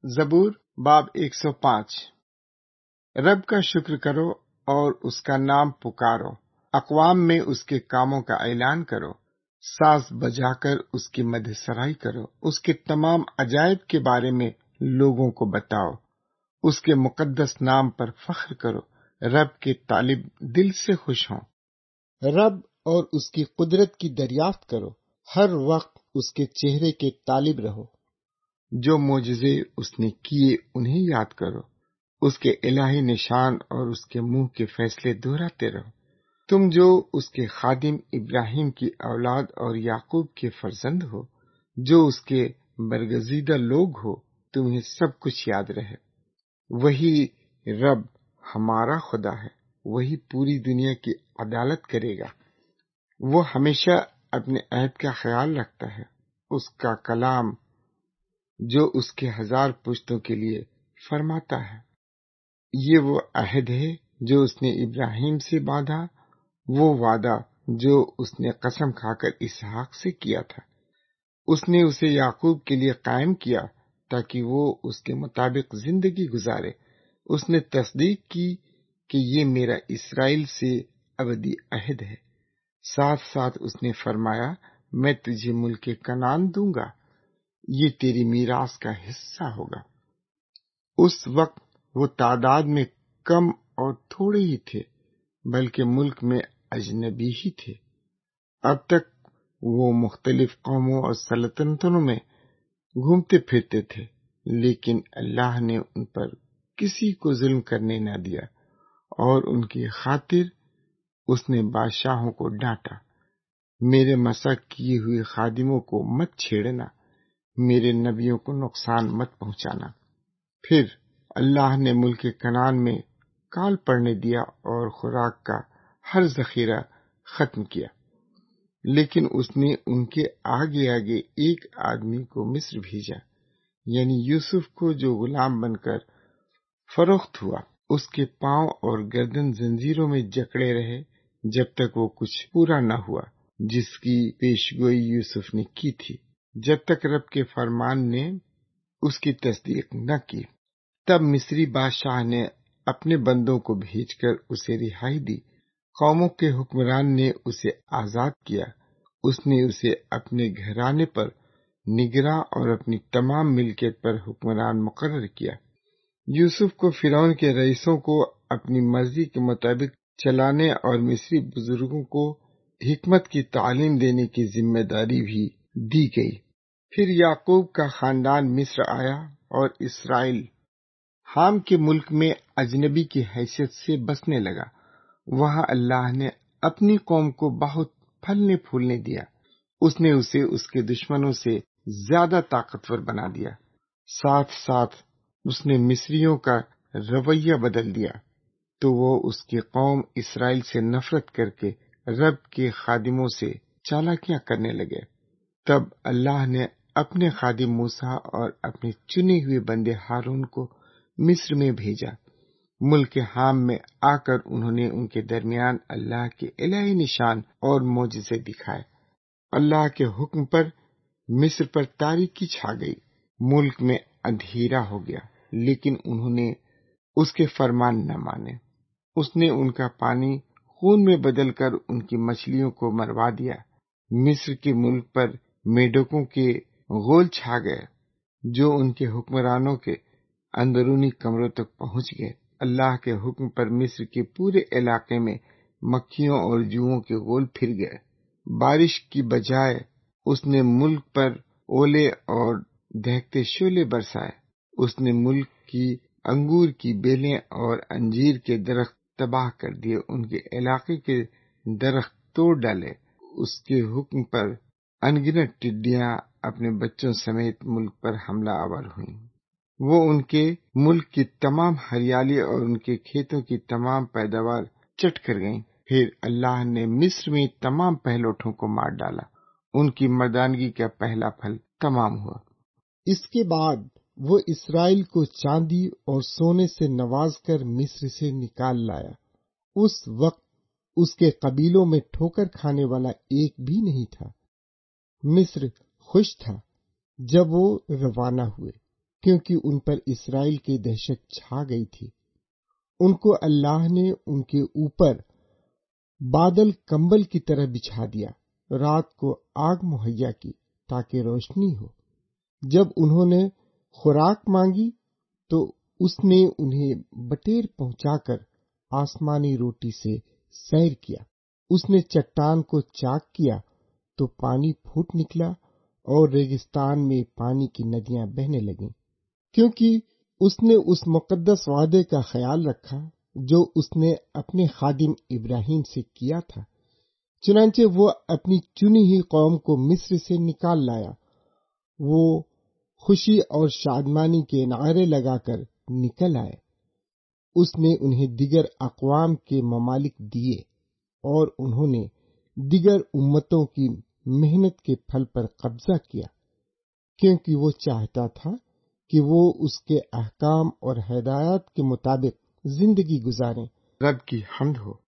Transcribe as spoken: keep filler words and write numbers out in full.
زبور باب ایک سو پانچ۔ رب کا شکر کرو اور اس کا نام پکارو، اقوام میں اس کے کاموں کا اعلان کرو، ساز بجا کر اس کی مدح سرائی کرو، اس کے تمام عجائب کے بارے میں لوگوں کو بتاؤ، اس کے مقدس نام پر فخر کرو، رب کے طالب دل سے خوش ہوں۔ رب اور اس کی قدرت کی دریافت کرو، ہر وقت اس کے چہرے کے طالب رہو۔ جو معجزے اس نے کیے انہیں یاد کرو، اس کے الہی نشان اور اس کے منہ کے فیصلے دہراتے رہو۔ تم جو اس کے خادم ابراہیم کی اولاد اور یعقوب کے فرزند ہو، جو اس کے برگزیدہ لوگ ہو، تمہیں سب کچھ یاد رہے۔ وہی رب ہمارا خدا ہے، وہی پوری دنیا کی عدالت کرے گا۔ وہ ہمیشہ اپنے عہد کا خیال رکھتا ہے، اس کا کلام جو اس کے ہزار پشتوں کے لیے فرماتا ہے۔ یہ وہ عہد ہے جو اس نے ابراہیم سے باندھا، وہ وعدہ جو اس نے قسم کھا کر اسحاق سے کیا تھا۔ اس نے اسے یعقوب کے لیے قائم کیا تاکہ وہ اس کے مطابق زندگی گزارے۔ اس نے تصدیق کی کہ یہ میرا اسرائیل سے ابدی عہد ہے۔ ساتھ ساتھ اس نے فرمایا، میں تجھے ملک کنعان دوں گا، یہ تیری میراث کا حصہ ہوگا۔ اس وقت وہ تعداد میں کم اور تھوڑے ہی تھے، بلکہ ملک میں اجنبی ہی تھے۔ اب تک وہ مختلف قوموں اور سلطنتوں میں گھومتے پھرتے تھے، لیکن اللہ نے ان پر کسی کو ظلم کرنے نہ دیا، اور ان کی خاطر اس نے بادشاہوں کو ڈانٹا۔ میرے مسح کیے ہوئے خادموں کو مت چھیڑنا، میرے نبیوں کو نقصان مت پہنچانا۔ پھر اللہ نے ملک کنعان میں کال پڑنے دیا اور خوراک کا ہر ذخیرہ ختم کیا، لیکن اس نے ان کے آگے آگے ایک آدمی کو مصر بھیجا، یعنی یوسف کو، جو غلام بن کر فروخت ہوا۔ اس کے پاؤں اور گردن زنجیروں میں جکڑے رہے جب تک وہ کچھ پورا نہ ہوا جس کی پیشگوئی یوسف نے کی تھی، جب تک رب کے فرمان نے اس کی تصدیق نہ کی۔ تب مصری بادشاہ نے اپنے بندوں کو بھیج کر اسے رہائی دی، قوموں کے حکمران نے اسے آزاد کیا۔ اس نے اسے اپنے گھرانے پر نگراں اور اپنی تمام ملکیت پر حکمران مقرر کیا۔ یوسف کو فرعون کے رئیسوں کو اپنی مرضی کے مطابق چلانے اور مصری بزرگوں کو حکمت کی تعلیم دینے کی ذمہ داری بھی دی گئی۔ پھر یعقوب کا خاندان مصر آیا اور اسرائیل حام کے ملک میں اجنبی کی حیثیت سے بسنے لگا۔ وہاں اللہ نے اپنی قوم کو بہت پھلنے پھولنے دیا۔ اس نے اسے اس کے دشمنوں سے زیادہ طاقتور بنا دیا۔ ساتھ ساتھ اس نے مصریوں کا رویہ بدل دیا، تو وہ اس کی قوم اسرائیل سے نفرت کر کے رب کے خادموں سے چالاکیاں کرنے لگے۔ تب اللہ نے اپنے خادم موسیٰ اور اپنے چنے ہوئے بندے ہارون کو مصر میں بھیجا۔ ملک حام میں آ کر انہوں نے ان کے درمیان اللہ کے الہی نشان اور معجزے دکھائے۔ اللہ کے حکم پر مصر پر تاریکی چھا گئی، ملک میں اندھیرا ہو گیا، لیکن انہوں نے اس کے فرمان نہ مانے۔ اس نے ان کا پانی خون میں بدل کر ان کی مچھلیوں کو مروا دیا۔ مصر کے ملک پر میڈکوں کے غول چھا گئے، جو ان کے حکمرانوں کے اندرونی کمروں تک پہنچ گئے۔ اللہ کے حکم پر مصر کے پورے علاقے میں مکھیوں اور جوؤں کے غول پھر گئے۔ بارش کی بجائے اس نے ملک پر اولے اور دہکتے شعلے برسائے۔ اس نے ملک کی انگور کی بیلیں اور انجیر کے درخت تباہ کر دیے، ان کے علاقے کے درخت توڑ ڈالے۔ اس کے حکم پر انگنت ٹڈیاں اپنے بچوں سمیت ملک پر حملہ آور ہوئیں۔ وہ ان کے ملک کی تمام ہریالی اور ان کے کھیتوں کی تمام پیداوار چٹ کر گئیں۔ پھر اللہ نے مصر میں تمام پہلوٹوں کو مار ڈالا، ان کی مردانگی کا پہلا پھل تمام ہوا۔ اس کے بعد وہ اسرائیل کو چاندی اور سونے سے نواز کر مصر سے نکال لایا۔ اس وقت اس کے قبیلوں میں ٹھوکر کھانے والا ایک بھی نہیں تھا۔ مصر خوش تھا جب وہ روانہ ہوئے، کیونکہ ان پر اسرائیل کی دہشت چھا گئی تھی۔ ان کو اللہ نے ان کے اوپر بادل کمبل کی طرح بچھا دیا، رات کو آگ مہیا کی تاکہ روشنی ہو۔ جب انہوں نے خوراک مانگی تو اس نے انہیں بٹیر پہنچا کر آسمانی روٹی سے سیر کیا۔ اس نے چٹان کو چاک کیا تو پانی پھوٹ نکلا اور ریگستان میں پانی کی ندیاں بہنے لگیں، کیونکہ اس نے اس مقدس وعدے کا خیال رکھا جو اس نے اپنے خادم ابراہیم سے کیا تھا۔ چنانچہ وہ اپنی چنی ہوئی قوم کو مصر سے نکال لایا۔ وہ خوشی اور شادمانی کے نعرے لگا کر نکل آئے۔ اس نے انہیں دیگر اقوام کے ممالک دیے اور انہوں نے دیگر امتوں کی محنت کے پھل پر قبضہ کیا، کیونکہ وہ چاہتا تھا کہ وہ اس کے احکام اور ہدایات کے مطابق زندگی گزاریں۔ رب کی حمد ہو